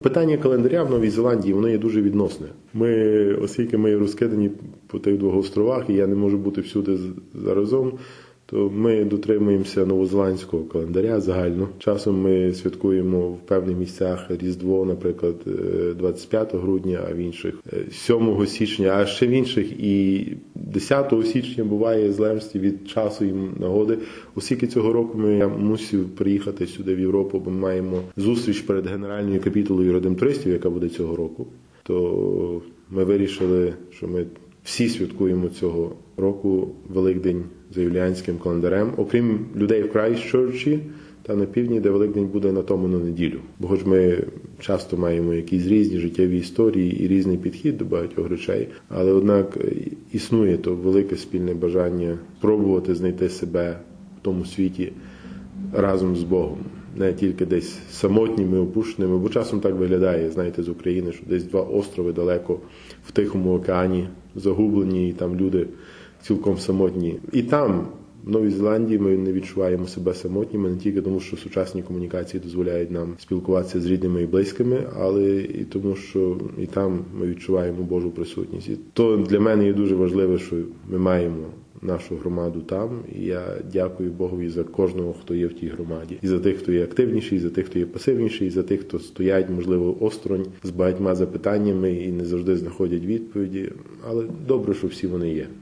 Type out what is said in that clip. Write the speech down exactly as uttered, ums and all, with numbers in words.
Питання календаря в Новій Зеландії, воно є дуже відносне. Ми, оскільки ми розкидані по тих двох островах, і я не можу бути всюди заразом, то ми дотримуємося новозеландського календаря загально. Часом ми святкуємо в певних місцях Різдво, наприклад, двадцять п'ятого грудня, а в інших сьомого січня, а ще в інших і десятого січня буває залежності від часу і нагоди. Оскільки цього року ми мусив приїхати сюди в Європу, бо ми маємо зустріч перед Генеральною капітулою редемтористів, яка буде цього року, то ми вирішили, що ми всі святкуємо цього року Великдень за юліанським календарем, окрім людей в Крайстчерчі та на півдні, де Великдень буде на тому на неділю. Бо ж ми часто маємо якісь різні життєві історії і різний підхід до багатьох речей, але однак існує то велике спільне бажання пробувати знайти себе в тому світі разом з Богом. Не тільки десь самотніми, опущеними, бо часом так виглядає, знаєте, з України, що десь два острови далеко в Тихому океані, загублені, і там люди цілком самотні. І там, в Новій Зеландії, ми не відчуваємо себе самотніми, не тільки тому, що сучасні комунікації дозволяють нам спілкуватися з рідними і близькими, але і тому, що і там ми відчуваємо Божу присутність. І то для мене є дуже важливо, що ми маємо нашу громаду там, і я дякую Богові за кожного, хто є в тій громаді. І за тих, хто є активніший, і за тих, хто є пасивніший, і за тих, хто стоять, можливо, осторонь з багатьма запитаннями і не завжди знаходять відповіді. Але добре, що всі вони є.